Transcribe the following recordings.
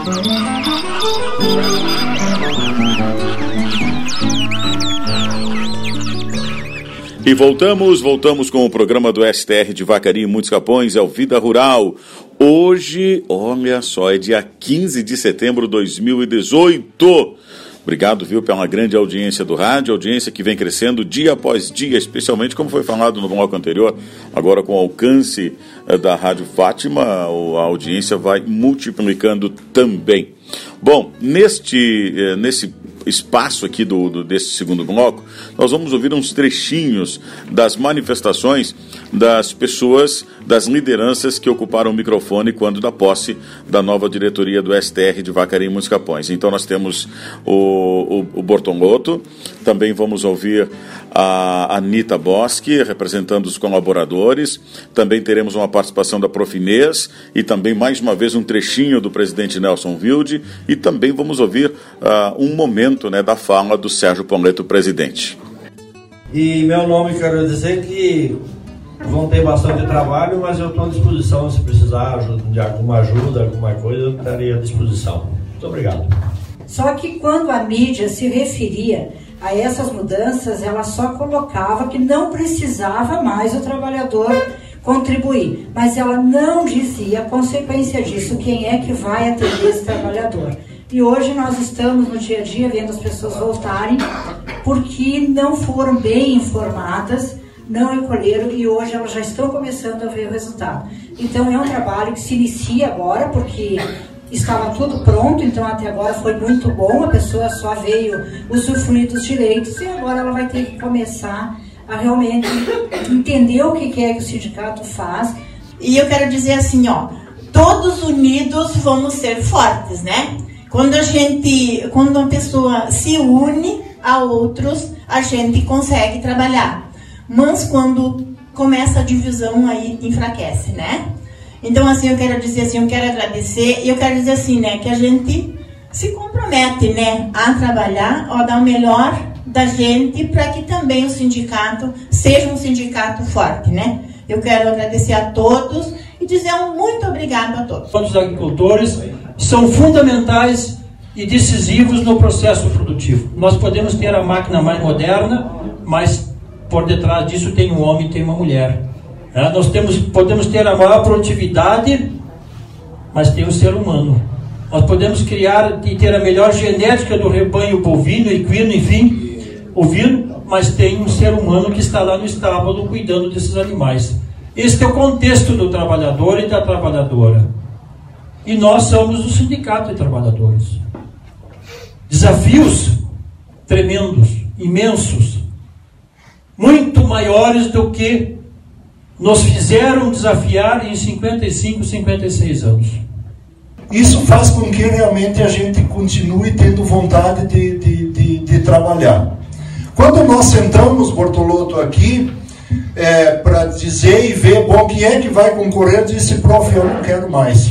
E voltamos com o programa do STR de Vacaria e Muitos Capões, é o Vida Rural. Hoje, olha só, é dia 15 de setembro de 2018. Obrigado, viu, pela grande audiência do rádio, audiência que vem crescendo dia após dia, especialmente como foi falado no bloco anterior, agora com o alcance da Rádio Fátima, a audiência vai multiplicando também. Bom, nesse espaço aqui desse segundo bloco, nós vamos ouvir uns trechinhos das manifestações das pessoas, das lideranças que ocuparam o microfone quando da posse da nova diretoria do STR de Vacaria e Muitos Capões. Então nós temos o Bortolotto, também vamos ouvir a Anita Boschi, representando os colaboradores, também teremos uma participação da Profinês e também mais uma vez um trechinho do presidente Nelson Wilde e também vamos ouvir um momento, né, da fala do Sérgio Pauleto, presidente. E meu nome, quero dizer que vão ter bastante trabalho, mas eu estou à disposição. Se precisar de alguma ajuda, alguma coisa, eu estaria à disposição. Muito obrigado. Só que quando a mídia se referia a essas mudanças, ela só colocava que não precisava mais o trabalhador contribuir, mas ela não dizia a consequência disso, quem é que vai atender esse trabalhador. E hoje nós estamos no dia a dia vendo as pessoas voltarem porque não foram bem informadas, não recolheram e hoje elas já estão começando a ver o resultado. Então é um trabalho que se inicia agora porque estava tudo pronto, então até agora foi muito bom, a pessoa só veio usufruir dos direitos e agora ela vai ter que começar a realmente entender o que é que o sindicato faz. E eu quero dizer assim, ó, todos unidos vamos ser fortes, né? Quando uma pessoa se une a outros, a gente consegue trabalhar. Mas quando começa a divisão, aí enfraquece, né? Então, assim, eu quero dizer assim, eu quero agradecer e eu quero dizer assim, né, que a gente se compromete, né, a trabalhar, a dar o melhor da gente para que também o sindicato seja um sindicato forte, né? Eu quero agradecer a todos e dizer um muito obrigado a todos. Todos os agricultores são fundamentais e decisivos no processo produtivo. Nós podemos ter a máquina mais moderna, mas por detrás disso tem um homem e tem uma mulher. Nós podemos ter a maior produtividade, mas tem o ser humano. Nós podemos criar e ter a melhor genética do rebanho bovino, equino, enfim, ovino, mas tem um ser humano que está lá no estábulo cuidando desses animais. Este é o contexto do trabalhador e da trabalhadora. E nós somos o sindicato de trabalhadores. Desafios tremendos, imensos, muito maiores do que nos fizeram desafiar em 55, 56 anos. Isso faz com que realmente a gente continue tendo vontade de trabalhar. Quando nós sentamos, Bortolotto, aqui, para dizer e ver, bom, quem é que vai concorrer, disse, prof, eu não quero mais.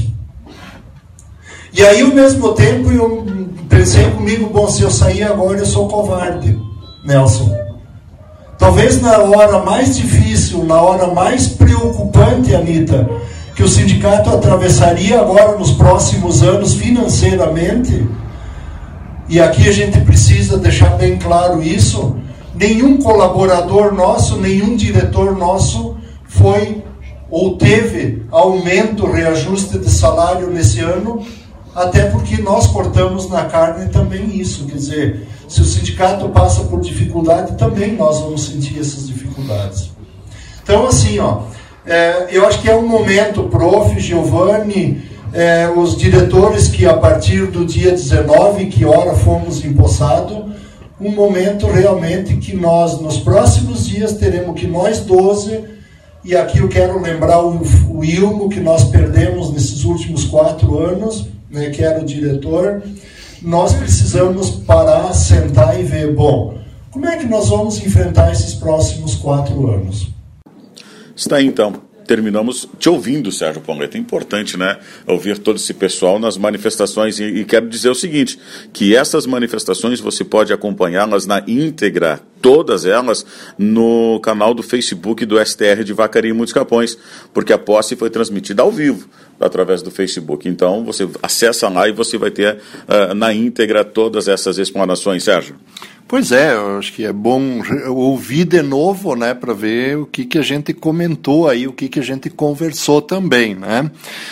E aí, ao mesmo tempo, eu pensei comigo, bom, se eu sair agora, eu sou covarde, Nelson. Talvez na hora mais difícil, na hora mais preocupante, Anita, que o sindicato atravessaria agora nos próximos anos financeiramente, e aqui a gente precisa deixar bem claro isso, nenhum colaborador nosso, nenhum diretor nosso foi ou teve aumento, reajuste de salário nesse ano, até porque nós cortamos na carne também isso, quer dizer, se o sindicato passa por dificuldade, também nós vamos sentir essas dificuldades. Então, assim, ó, eu acho que é um momento, prof, Giovanni, os diretores que a partir do dia 19, que hora fomos empossados, um momento realmente que nós, nos próximos dias, teremos que nós 12, e aqui eu quero lembrar o Ilmo, que nós perdemos nesses últimos 4 anos, né, que era o diretor, nós precisamos parar, sentar e ver, bom, como é que nós vamos enfrentar esses próximos 4 anos? Está aí, então, terminamos te ouvindo, Sérgio Pauleta. É importante, né, ouvir todo esse pessoal nas manifestações, e quero dizer o seguinte, que essas manifestações você pode acompanhá-las na íntegra, todas elas, no canal do Facebook do STR de Vacaria e Muitos Capões, porque a posse foi transmitida ao vivo, através do Facebook. Então, você acessa lá e você vai ter na íntegra todas essas explanações, Sérgio. Pois é, eu acho que é bom ouvir de novo, né, para ver o que a gente comentou aí, o que a gente conversou também, né.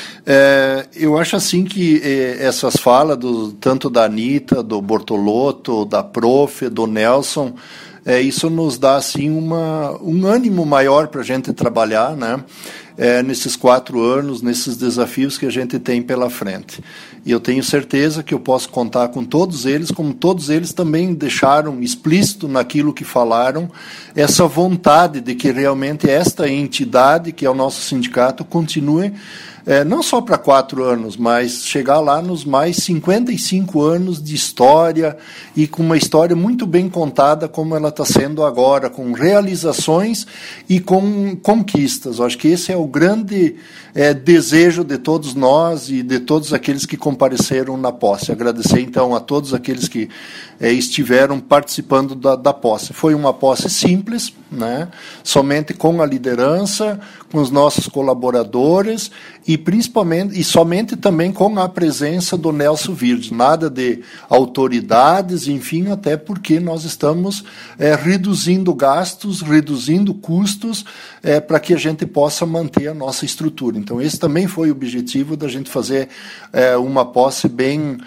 Eu acho assim que essas falas, tanto da Anitta, do Bortolotto, da Prof, do Nelson, isso nos dá assim um ânimo maior para a gente trabalhar, né, nesses 4 anos, nesses desafios que a gente tem pela frente. E eu tenho certeza que eu posso contar com todos eles, como todos eles também deixaram explícito naquilo que falaram, essa vontade de que realmente esta entidade, que é o nosso sindicato, continue não só para 4 anos, mas chegar lá nos mais 55 anos de história, e com uma história muito bem contada como ela está sendo agora, com realizações e com conquistas. Eu acho que esse é o grande desejo de todos nós e de todos aqueles que compareceram na posse. Agradecer, então, a todos aqueles que estiveram participando da posse. Foi uma posse simples, né? Somente com a liderança, com os nossos colaboradores e principalmente e somente também com a presença do Nelson Virdes. Nada de autoridades, enfim, até porque nós estamos reduzindo gastos, reduzindo custos para que a gente possa manter a nossa estrutura. Então, esse também foi o objetivo da gente fazer uma posse bem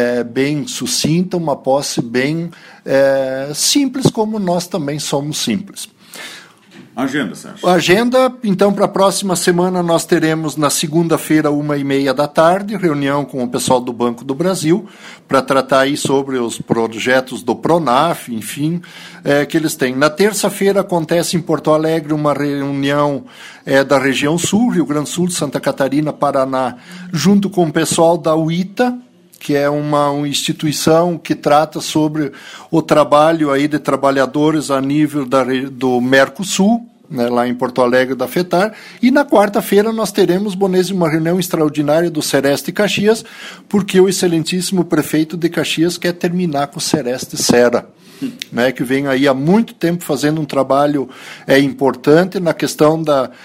sucinta, uma posse bem simples, como nós também somos simples. Agenda, Sérgio. A agenda, então, para a próxima semana nós teremos na segunda-feira, 13h30 da tarde, reunião com o pessoal do Banco do Brasil, para tratar aí sobre os projetos do PRONAF, enfim, que eles têm. Na terça-feira acontece em Porto Alegre uma reunião da região sul, Rio Grande do Sul, Santa Catarina, Paraná, junto com o pessoal da UITA, que é uma instituição que trata sobre o trabalho aí de trabalhadores a nível do Mercosul, né, lá em Porto Alegre da FETAR, e na quarta-feira nós teremos, Bonese, uma reunião extraordinária do Sereste Caxias, porque o excelentíssimo prefeito de Caxias quer terminar com o Sereste Sera, né, que vem aí há muito tempo fazendo um trabalho importante na questão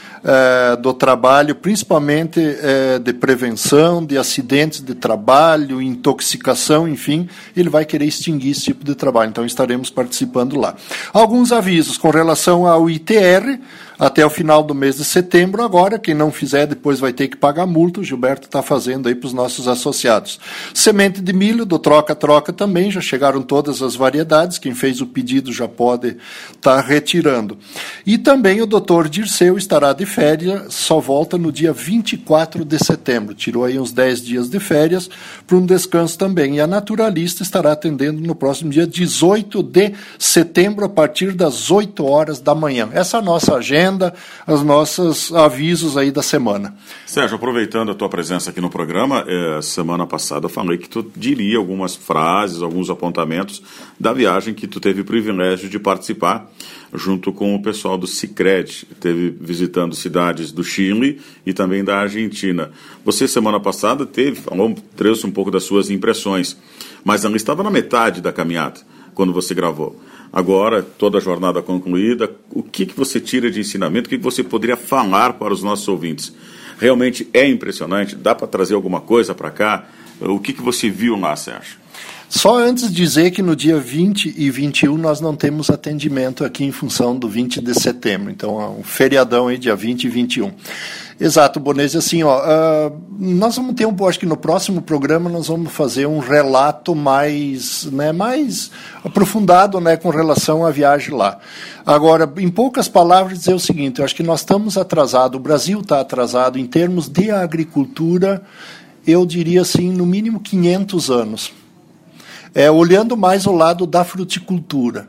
do trabalho, principalmente de prevenção, de acidentes de trabalho, intoxicação, enfim, ele vai querer extinguir esse tipo de trabalho, então estaremos participando lá. Alguns avisos com relação ao ITR, até o final do mês de setembro agora, quem não fizer depois vai ter que pagar multa, o Gilberto está fazendo aí para os nossos associados. Semente de milho, do troca-troca também, já chegaram todas as variedades, quem fez o pedido já pode estar retirando. E também o doutor Dirceu estará de férias, só volta no dia 24 de setembro, tirou aí uns 10 dias de férias para um descanso também, e a Naturalista estará atendendo no próximo dia 18 de setembro, a partir das 8 horas da manhã. Essa é a nossa agenda, os nossos avisos aí da semana. Sérgio, aproveitando a tua presença aqui no programa, semana passada eu falei que tu diria algumas frases, alguns apontamentos da viagem que tu teve o privilégio de participar junto com o pessoal do Sicredi, teve visitando cidades do Chile e também da Argentina. Você, semana passada, trouxe um pouco das suas impressões, mas ela estava na metade da caminhada, quando você gravou. Agora, toda a jornada concluída, o que você tira de ensinamento, o que você poderia falar para os nossos ouvintes? Realmente é impressionante, dá para trazer alguma coisa para cá? O que você viu lá, Sérgio? Só antes de dizer que no dia 20 e 21 nós não temos atendimento aqui em função do 20 de setembro, então é um feriadão aí, dia 20 e 21. Exato, Bonese, assim, nós vamos ter acho que no próximo programa nós vamos fazer um relato mais aprofundado, né, com relação à viagem lá. Agora, em poucas palavras, dizer o seguinte, eu acho que nós estamos atrasados, o Brasil está atrasado em termos de agricultura, eu diria assim, no mínimo 500 anos. Olhando mais ao lado da fruticultura.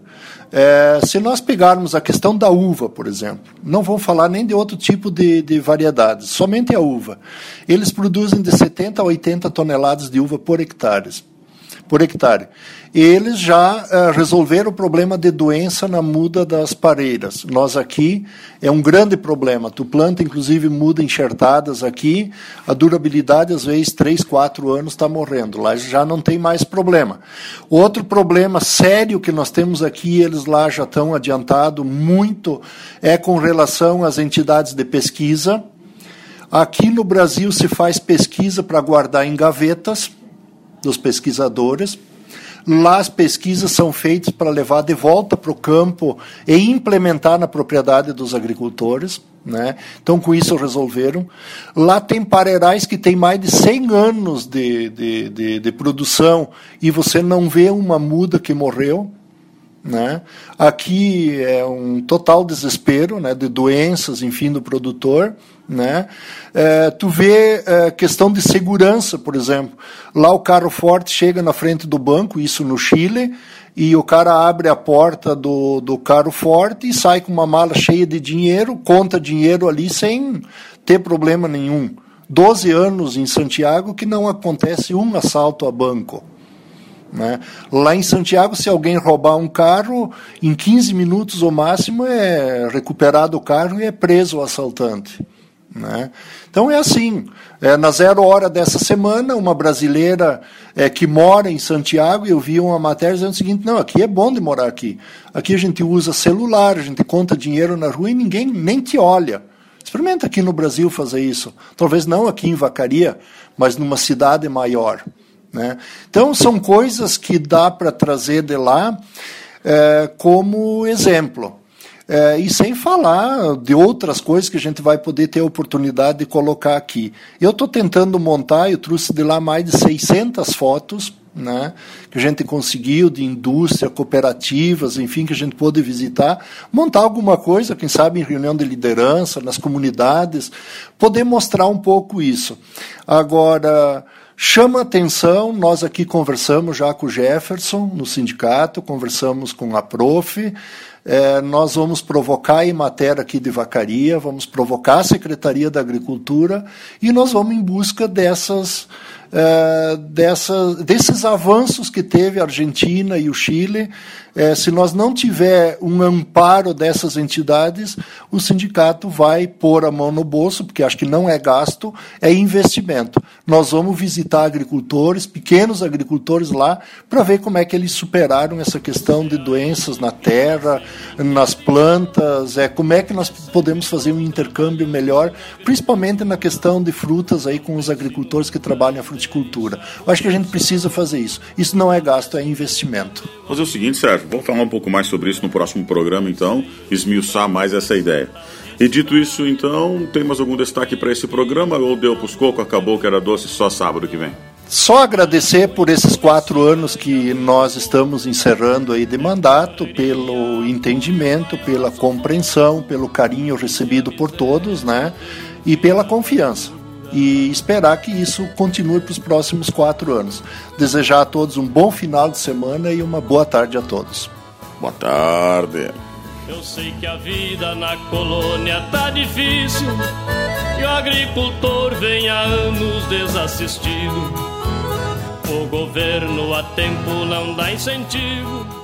Se nós pegarmos a questão da uva, por exemplo, não vamos falar nem de outro tipo de variedades, somente a uva. Eles produzem de 70 a 80 toneladas de uva por hectare. por hectare. Eles já resolveram o problema de doença na muda das pareiras. Nós aqui é um grande problema. Tu planta, inclusive, muda enxertadas aqui, a durabilidade, às vezes, 3, 4 anos está morrendo. Lá já não tem mais problema. Outro problema sério que nós temos aqui, eles lá já estão adiantado muito, é com relação às entidades de pesquisa. Aqui no Brasil se faz pesquisa para guardar em gavetas dos pesquisadores. Lá as pesquisas são feitas para levar de volta para o campo e implementar na propriedade dos agricultores, né? Então, com isso resolveram. Lá tem pareirais que tem mais de 100 anos de produção e você não vê uma muda que morreu, né? Aqui é um total desespero, né, de doenças, enfim, do produtor, né? Tu vê questão de segurança, por exemplo. Lá o carro forte chega na frente do banco, isso no Chile, e o cara abre a porta do carro forte e sai com uma mala cheia de dinheiro, conta dinheiro ali sem ter problema nenhum. 12 anos em Santiago que não acontece um assalto a banco, né? Lá em Santiago, se alguém roubar um carro, em 15 minutos ou máximo é recuperado o carro e é preso o assaltante, né? Então é assim, na 0 hora dessa semana, uma brasileira que mora em Santiago, eu vi uma matéria dizendo o seguinte: não, aqui é bom de morar aqui a gente usa celular, a gente conta dinheiro na rua e ninguém nem te olha. Experimenta aqui no Brasil fazer isso, talvez não aqui em Vacaria, mas numa cidade maior, né? Então, são coisas que dá para trazer de lá como exemplo. E sem falar de outras coisas que a gente vai poder ter a oportunidade de colocar aqui. Eu estou tentando montar, eu trouxe de lá mais de 600 fotos, né, que a gente conseguiu, de indústria, cooperativas, enfim, que a gente pôde visitar, montar alguma coisa, quem sabe em reunião de liderança, nas comunidades, poder mostrar um pouco isso. Agora, chama atenção, nós aqui conversamos já com o Jefferson, no sindicato, conversamos com a Prof., nós vamos provocar a Emater aqui de Vacaria, vamos provocar a Secretaria da Agricultura e nós vamos em busca desses avanços que teve a Argentina e o Chile. Se nós não tiver um amparo dessas entidades, o sindicato vai pôr a mão no bolso, porque acho que não é gasto, é investimento. Nós vamos visitar agricultores, pequenos agricultores lá, para ver como é que eles superaram essa questão de doenças na terra, nas plantas, como é que nós podemos fazer um intercâmbio melhor, principalmente na questão de frutas aí com os agricultores que trabalham a fruticultura. Eu acho que a gente precisa fazer isso. Isso não é gasto, é investimento. Fazer o seguinte, Sérgio, vamos falar um pouco mais sobre isso no próximo programa, então, esmiuçar mais essa ideia. E dito isso, então, tem mais algum destaque para esse programa ou deu pros coco, acabou que era doce só sábado que vem? Só agradecer por esses 4 anos que nós estamos encerrando aí de mandato, pelo entendimento, pela compreensão, pelo carinho recebido por todos, né? E pela confiança. E esperar que isso continue para os próximos 4 anos. Desejar a todos um bom final de semana e uma boa tarde a todos. Boa tarde. Eu sei que a vida na colônia tá difícil e o agricultor vem há anos desassistido. O governo a tempo não dá incentivo